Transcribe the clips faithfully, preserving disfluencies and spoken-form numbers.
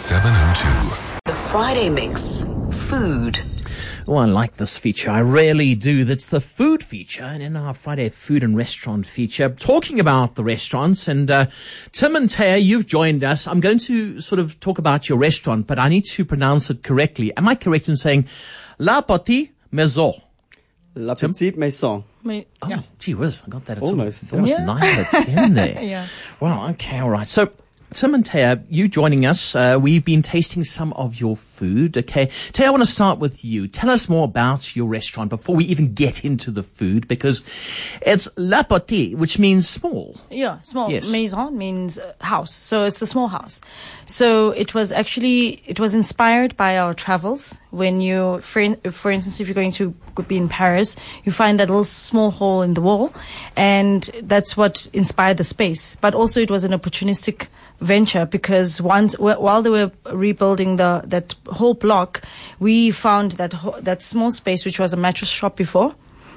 seven oh two. The Friday Mix. Food. Oh, I like this feature. I really do. That's the food feature. And in our Friday food and restaurant feature, talking about the restaurants. And uh, Tim and Taya, you've joined us. I'm going to sort of talk about your restaurant, but I need to pronounce it correctly. Am I correct in saying La Petite Maison? La Petite Maison. Me, Oh, yeah. gee whiz. I got that. At Almost, Almost yeah. nine out of ten there. Yeah. Wow. Okay. All right. So, Tim and Taya, you joining us. Uh, we've been tasting some of your food. Okay. Taya, I want to start with you. Tell us more about your restaurant before we even get into the food, because it's La Petite, which means small. Yeah, small. Yes. Maison means uh, house. So it's the small house. So it was actually, it was inspired by our travels. When you, for, in, for instance, if you're going to be in Paris, you find that little small hole in the wall, and that's what inspired the space. But also it was an opportunistic venture, because once wh- while they were rebuilding the that whole block, we found that ho- that small space, which was a mattress shop before,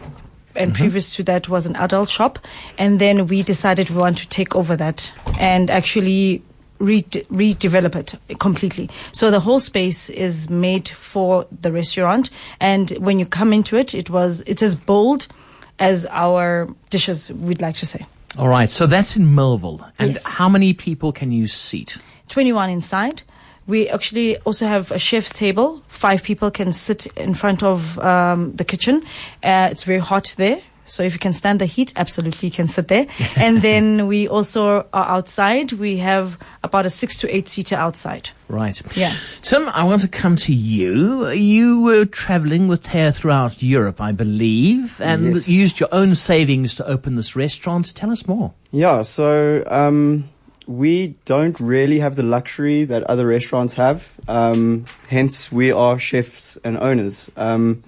and Mm-hmm. previous to that was an adult shop, and then we decided we want to take over that and actually re- redevelop it completely. So the whole space is made for the restaurant, and when you come into it, it was it's as bold as our dishes, we'd like to say. All right. So that's in Millville. And Yes. how many people can you seat? twenty-one inside. We actually also have a chef's table. Five people can sit in front of um, the kitchen. Uh, it's very hot there. So if you can stand the heat, absolutely you can sit there. And then we also are outside. We have about a six to eight seater outside. Right. Yeah. Tim, I want to come to you. You were traveling with Taya throughout Europe, I believe, and Yes. used your own savings to open this restaurant. Tell us more. Yeah, so um, we don't really have the luxury that other restaurants have. Um, hence, we are chefs and owners. Um,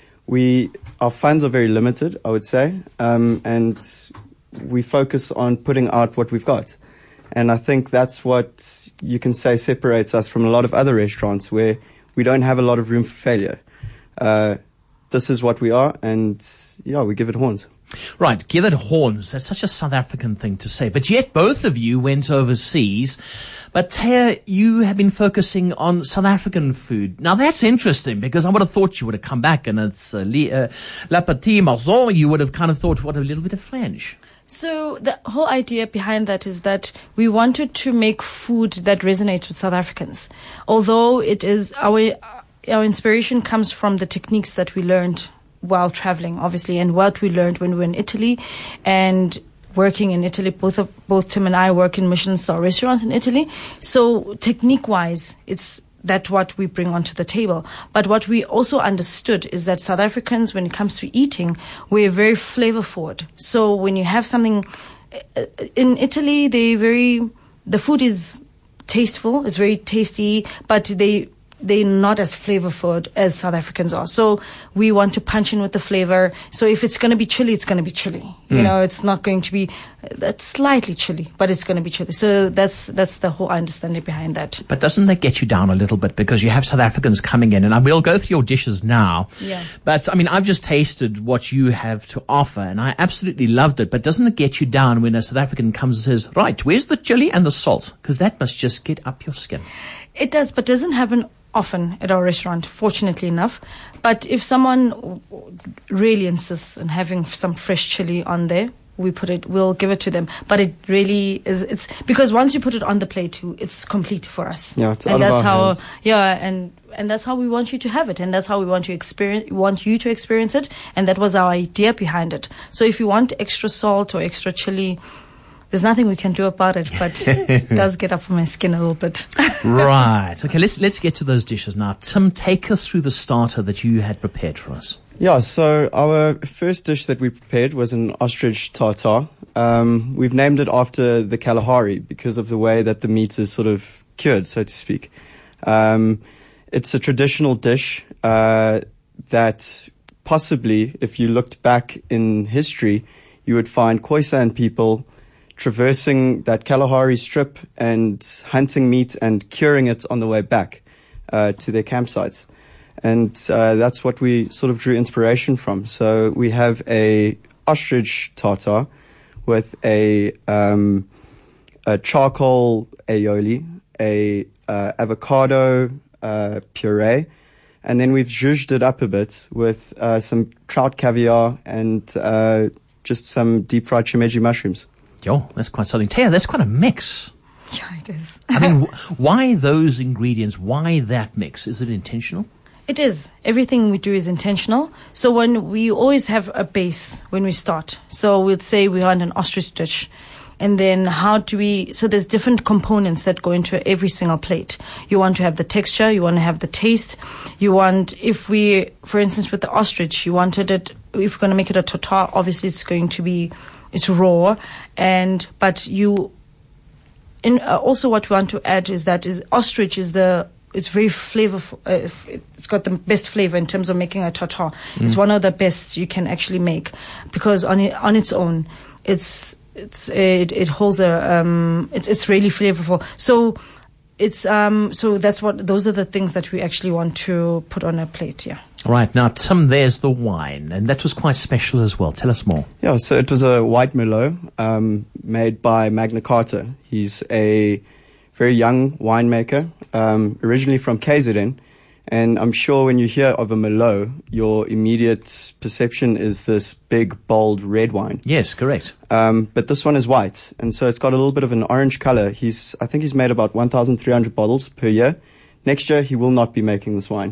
we our funds are very limited, I would say, um, and we focus on putting out what we've got. And I think that's what you can say separates us from a lot of other restaurants where we don't have a lot of room for failure. Uh, this is what we are, and yeah, we give it horns. Right, give it horns. That's such a South African thing to say. But yet both of you went overseas. But Taya, you have been focusing on South African food. Now that's interesting, because I would have thought you would have come back and it's uh, li- uh, La Petite Maison. You would have kind of thought, what, a little bit of French. So the whole idea behind that is that we wanted to make food that resonates with South Africans. Although it is our our inspiration comes from the techniques that we learned while traveling, obviously, and what we learned when we were in Italy and working in Italy. Both of both Tim and I work in Michelin star restaurants in Italy. So technique-wise, it's that what we bring onto the table. But what we also understood is that South Africans, when it comes to eating, we're very flavor forward. So when you have something uh, in Italy, they very the food is tasteful, it's very tasty, but they they're not as flavorful as South Africans are. So we want to punch in with the flavor. So if it's going to be chili, it's going to be chili. Mm. You know, it's not going to be that's slightly chili, but it's going to be chili. So that's that's the whole understanding behind that. But doesn't that get you down a little bit, because you have South Africans coming in, and I will go through your dishes now. Yeah. But I mean, I've just tasted what you have to offer, and I absolutely loved it. But doesn't it get you down when a South African comes and says, "Right, where's the chili and the salt?" Because that must just get up your skin. It does, but doesn't happen often at our restaurant, fortunately enough. But if someone really insists on having some fresh chili on there, we put it, we'll give it to them. But it really is, it's because once you put it on the plate, it's complete for us. Yeah, it's and out of that's our how, hands. yeah, and and that's how we want you to have it, and that's how we want you experience, want you to experience it, and that was our idea behind it. So if you want extra salt or extra chili, there's nothing we can do about it, but it does get up on my skin a little bit. Right. Okay, let's let's get to those dishes now. Tim, take us through the starter that you had prepared for us. Yeah, so our first dish that we prepared was an ostrich tartare. Um, we've named it after the Kalahari because of the way that the meat is sort of cured, so to speak. Um, it's a traditional dish uh, that possibly, if you looked back in history, you would find Khoisan people traversing that Kalahari strip and hunting meat and curing it on the way back uh, to their campsites. And uh, that's what we sort of drew inspiration from. So we have a ostrich tartare with a, um, a charcoal aioli, a uh, avocado uh, puree, and then we've zhuzhed it up a bit with uh, some trout caviar and uh, just some deep fried shimeji mushrooms. Yo, that's quite something. Taya, that's quite a mix. Yeah, it is. I mean, wh- why those ingredients? Why that mix? Is it intentional? It is. Everything we do is intentional. So when we always have a base when we start. So we'd say we want an ostrich dish. And then how do we, so there's different components that go into every single plate. You want to have the texture, you want to have the taste. You want, if we, for instance, with the ostrich, you wanted it, if we're going to make it a tartare, obviously it's going to be, it's raw. And, but you, in, uh, also what we want to add is that is ostrich is the, it's very flavorful. Uh, it's got the best flavor in terms of making a tartare. Mm. It's one of the best you can actually make because on it, on its own, it's it's it, it holds a um it's it's really flavorful. So it's um so that's what those are the things that we actually want to put on a plate. Yeah. All right. Now, Tim, there's the wine, and that was quite special as well. Tell us more. Yeah. So it was a white Merlot um, made by Magna Carta. He's a very young winemaker, um, originally from K Z N. And I'm sure when you hear of a Merlot, your immediate perception is this big, bold red wine. Yes, correct. Um, but this one is white. And so it's got a little bit of an orange color. He's, I think he's made about one thousand three hundred bottles per year. Next year, he will not be making this wine.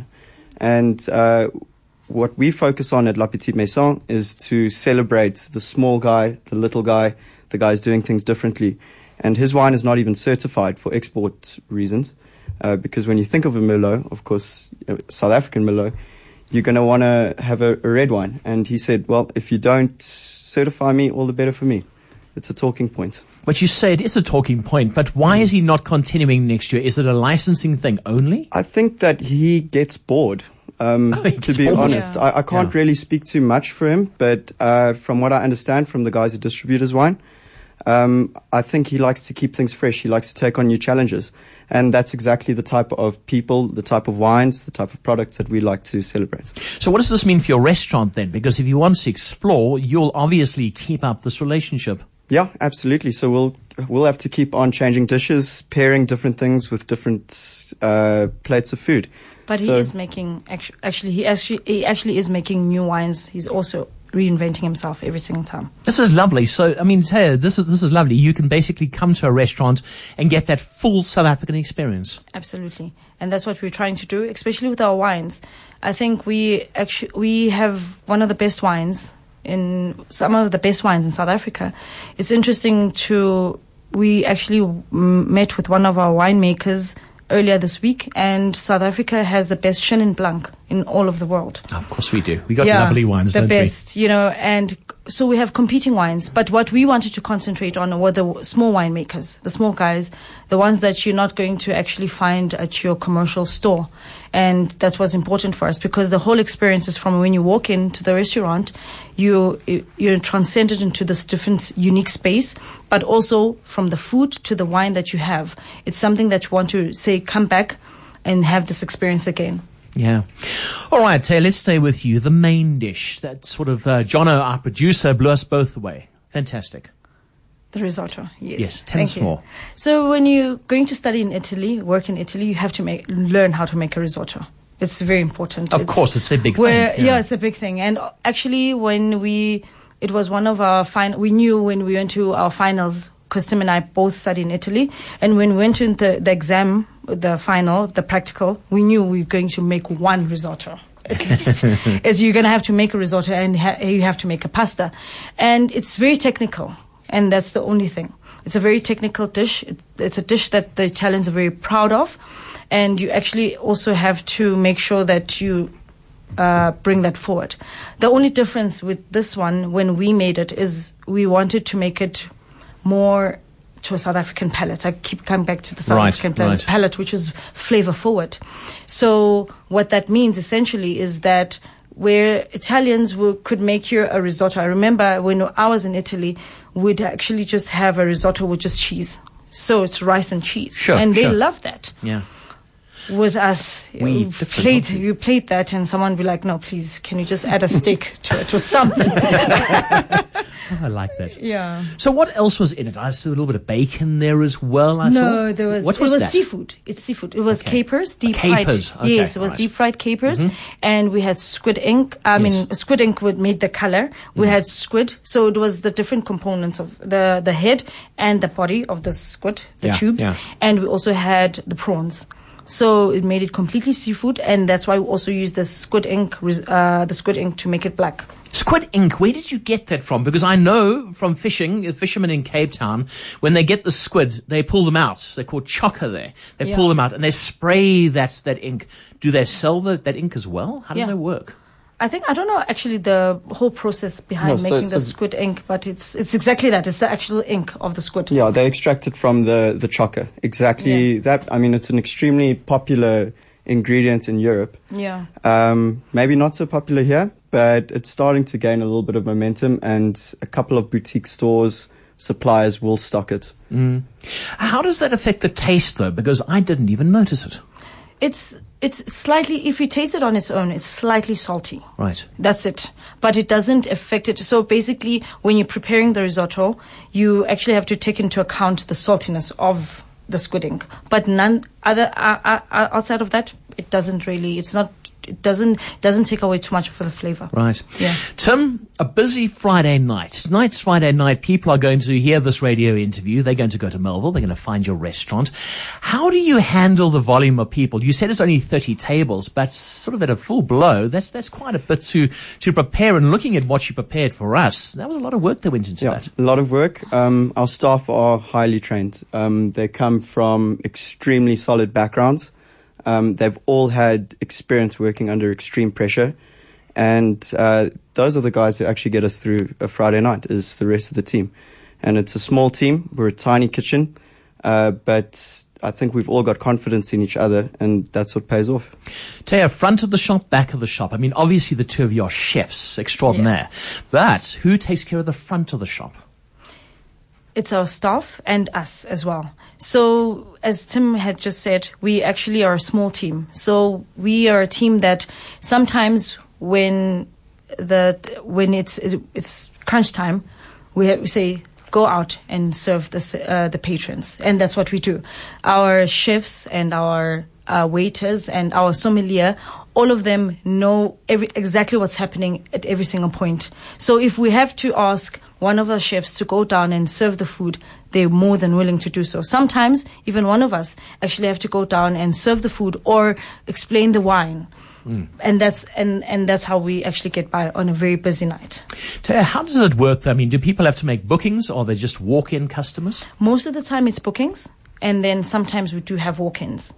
And uh, what we focus on at La Petite Maison is to celebrate the small guy, the little guy, the guys doing things differently. And his wine is not even certified for export reasons, uh, because when you think of a Merlot, of course, uh, South African Merlot, you're going to want to have a, a red wine. And he said, well, if you don't certify me, all the better for me. It's a talking point. But you say it is a talking point, but why is he not continuing next year? Is it a licensing thing only? I think that he gets bored. Um, Oh, he to gets be bored. honest, Yeah. I, I can't Yeah. really speak too much for him, but uh, from what I understand from the guys who distribute his wine, Um, I think he likes to keep things fresh. He likes to take on new challenges. And that's exactly the type of people, the type of wines, the type of products that we like to celebrate. So what does this mean for your restaurant then? Because if you want to explore, you'll obviously keep up this relationship. Yeah, absolutely. So we'll we'll have to keep on changing dishes, pairing different things with different uh, plates of food. But So- he is making actu- actually he actually he actually is making new wines. He's also reinventing himself every single time. This is lovely. So, I mean, Taya, this is this is lovely. You can basically come to a restaurant and get that full South African experience. Absolutely. And that's what we're trying to do, especially with our wines. I think we actually we have one of the best wines in some of the best wines in South Africa. It's interesting to we actually mm, met with one of our winemakers earlier this week, and South Africa has the best Chenin Blanc in all of the world. Of course we do. We got lovely wines, the don't best, you know, and so we have competing wines. But what we wanted to concentrate on were the small winemakers, the small guys, the ones that you're not going to actually find at your commercial store. And that was important for us because the whole experience is from when you walk into the restaurant, you, you're transcended into this different, unique space, but also from the food to the wine that you have. It's something that you want to say, come back and have this experience again. Yeah. All right, Tay, let's stay with you. The main dish that sort of, uh, Jono, our producer, blew us both away. Fantastic. The risotto, yes. Yes, tell Thank us you. more. So when you're going to study in Italy, work in Italy, you have to make learn how to make a risotto. It's very important. Of course, it's the big where, thing. Yeah. It's a big thing. And actually, when we, it was one of our final, we knew when we went to our finals, because Tim and I both studied in Italy, and when we went to the, the exam, the final, the practical, we knew we were going to make one risotto. At least, is you're going to have to make a risotto and ha- you have to make a pasta, and it's very technical, and that's the only thing. It's a very technical dish. It, it's a dish that the Italians are very proud of, and you actually also have to make sure that you uh, bring that forward. The only difference with this one, when we made it, is we wanted to make it more to a South African palate. I keep coming back to the South Right, African palate, right. palate, which is flavor forward. So what that means essentially is that where Italians will, could make you a risotto. I remember when I was in Italy, we'd actually just have a risotto with just cheese. So it's rice and cheese. Sure, and they sure. love that. Yeah. With us, We you different, played, aren't we? you played that and someone would be like, no, please, can you just add a steak to it or something? Oh, I like that. Yeah. So what else was in it? I saw a little bit of bacon there as well. I No, saw. there was. What it was, was that? seafood. It's seafood. It was Okay. capers, deep capers, fried. okay, Yes, it was right. deep fried capers, and we had squid ink. I Yes. mean, squid ink would made the color. We had squid, so it was the different components of the the head and the body of the squid, the Yeah, tubes, yeah. and we also had the prawns. So it made it completely seafood, and that's why we also used the squid ink, res- uh, the squid ink to make it black. Squid ink, where did you get that from? Because I know from fishing, uh, fishermen in Cape Town, when they get the squid, they pull them out. They're called chokka there. They Yeah. pull them out and they spray that, that ink. Do they sell the, that ink as well? How does Yeah. that work? I think I don't know actually the whole process behind No, so making it's the a- squid ink, but it's it's exactly that. It's the actual ink of the squid. Yeah, they extract it from the, the chokka. Exactly Yeah. that. I mean, it's an extremely popular ingredient in Europe. Yeah. Um, maybe not so popular here, but it's starting to gain a little bit of momentum, and a couple of boutique stores, suppliers will stock it. How does that affect the taste though? Because I didn't even notice it. It's it's slightly, if you taste it on its own, it's slightly salty. Right. That's it. But it doesn't affect it. So basically, when you're preparing the risotto, you actually have to take into account the saltiness of the squid ink. But none other uh, uh, uh, outside of that, it doesn't really. It's not. It doesn't doesn't take away too much of the flavor. Right. Yeah. Tim, a busy Friday night. Tonight's Friday night. People are going to hear this radio interview. They're going to go to Melville. They're going to find your restaurant. How do you handle the volume of people? You said it's only thirty tables, but sort of at a full blow, that's that's quite a bit to, to prepare. And looking at what you prepared for us, that was a lot of work that went into Yeah, that. a lot of work. Um, our staff are highly trained. Um, they come from extremely solid backgrounds. Um, they've all had experience working under extreme pressure. And uh, those are the guys who actually get us through a Friday night, is the rest of the team. And it's a small team. We're a tiny kitchen. Uh, but I think we've all got confidence in each other, and that's what pays off. Taya, front of the shop, back of the shop. I mean, obviously the two of you are chefs extraordinaire. But who takes care of the front of the shop? It's our staff and us as well. So, as Tim had just said, we actually are a small team. So we are a team that sometimes when the when it's it's crunch time, we, have, we say go out and serve the uh, the patrons, and that's what we do. Our chefs and our uh, waiters and our sommelier, all of them know every, exactly what's happening at every single point. So if we have to ask one of our chefs to go down and serve the food, they're more than willing to do so. Sometimes even one of us actually have to go down and serve the food or explain the wine. Mm. And that's and, and that's how we actually get by on a very busy night. Taya, how does it work? I mean, do people have to make bookings, or are they just walk-in customers? Most of the time it's bookings, and then sometimes we do have walk-ins.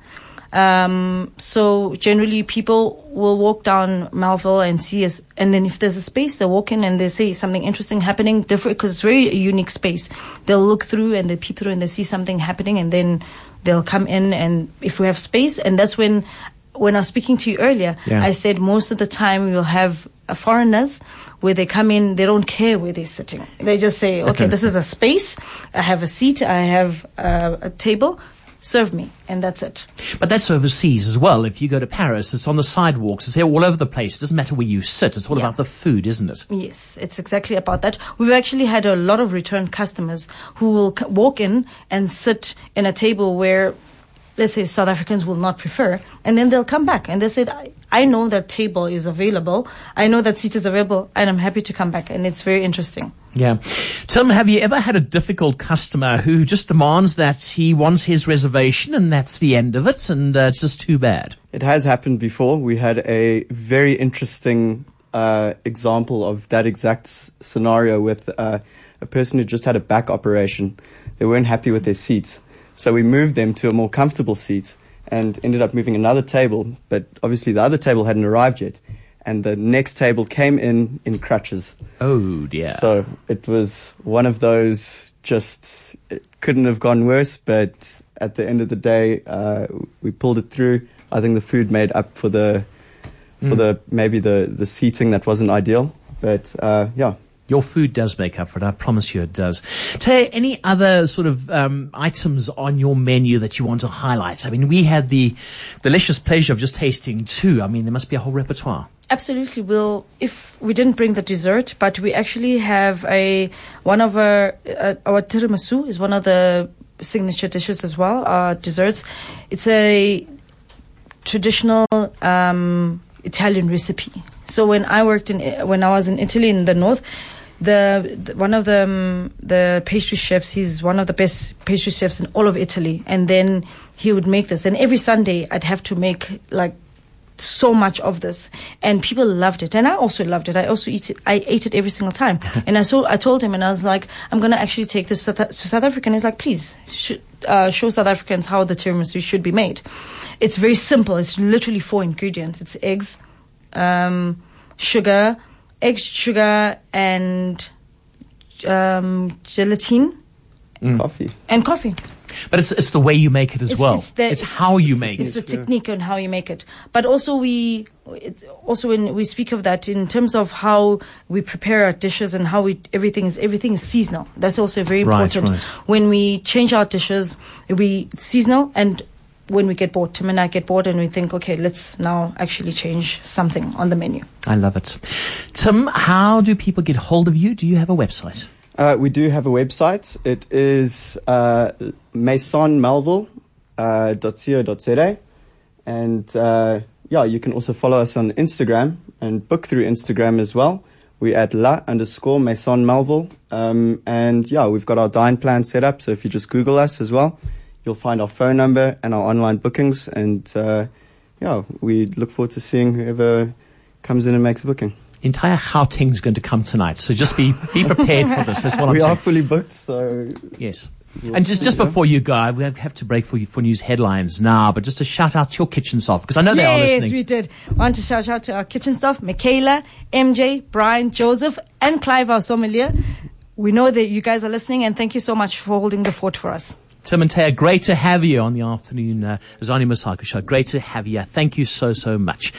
Um, so generally people will walk down Melville and see us, and then if there's a space, they walk in and they see something interesting happening, different, because it's very a unique space. They'll look through and they peep through and they see something happening, and then they'll come in, and if we have space, and that's when, when I was speaking to you earlier, Yeah. I said most of the time we'll have uh, foreigners where they come in, they don't care where they're sitting. They just say, okay, this is a space, I have a seat, I have uh, a table, serve me, and that's it. But that's overseas as well. If you go to Paris, it's on the sidewalks. It's all over the place. It doesn't matter where you sit. It's all Yeah. about the food, isn't it? Yes, it's exactly about that. We've actually had a lot of return customers who will c- walk in and sit in a table where, let's say, South Africans will not prefer, and then they'll come back and they said, I, I know that table is available, I know that seat is available, and I'm happy to come back, and it's very interesting. Yeah. Tim, have you ever had a difficult customer who just demands that he wants his reservation and that's the end of it, and uh, it's just too bad? It has happened before. We had a very interesting uh, example of that exact s- scenario with uh, a person who just had a back operation. They weren't happy with their seat. So we moved them to a more comfortable seat and ended up moving another table. But obviously the other table hadn't arrived yet. And the next table came in in crutches. Oh, dear. So it was one of those, just, it couldn't have gone worse. But at the end of the day, uh, we pulled it through. I think the food made up for the, for Mm. the maybe the, the seating that wasn't ideal. But uh, yeah, Your food does make up for it. I promise you it does. Tay, any other sort of um, items on your menu that you want to highlight? I mean, we had the delicious pleasure of just tasting two. I mean, there must be a whole repertoire. Absolutely. We'll, if we didn't bring the dessert, but we actually have a one of our uh, our tiramisu is one of the signature dishes as well. Our desserts. It's a traditional um, Italian recipe. So when I worked in when I was in Italy in the north. The, the one of the um, the pastry chefs, he's one of the best pastry chefs in all of Italy, and then he would make this, and every Sunday I'd have to make like so much of this, and people loved it, and I also loved it. I also eat it. I ate it every single time, and I saw. I told him, and I was like, I'm gonna actually take this to South Africa. And he's like, please sh- uh, show South Africans how the tiramisu should be made. It's very simple. It's literally four ingredients. It's eggs, um, sugar. Eggs, sugar, and um, gelatin. Mm. Coffee. And coffee. But it's it's the way you make it as it's, well. It's, the, it's, it's how you make it's it. It's the technique on how you make it. But also we, it, also when we speak of that in terms of how we prepare our dishes and how we everything is everything is seasonal. That's also very important. Right, right. When we change our dishes, we it's seasonal and. When we get bored, Tim and I get bored and we think, okay, let's now actually change something on the menu. I love it. Tim, how do people get hold of you? Do you have a website? Uh, we do have a website. It is uh, maison melville dot co dot za. And uh, yeah, you can also follow us on Instagram and book through Instagram as well. We're at la underscore maison melville. Um, and yeah, we've got our dine plan set up. So if you just Google us as well, you'll find our phone number and our online bookings. And uh, yeah, we look forward to seeing whoever comes in and makes a booking. Entire Gauteng's going to come tonight, so just be be prepared for this. That's what I'm we saying. are fully booked, so yes. We'll and just, just yeah. before you go, we have to break for you for news headlines now, but just a shout out to your kitchen staff, because I know they are listening. Yes, we did. Want to shout out to our kitchen staff, Michaela, M J, Brian, Joseph, and Clive, our sommelier. We know that you guys are listening, and thank you so much for holding the fort for us. Tim and Taya, great to have you on the afternoon uh, Zani Masako show. Great to have you. Thank you so, so much.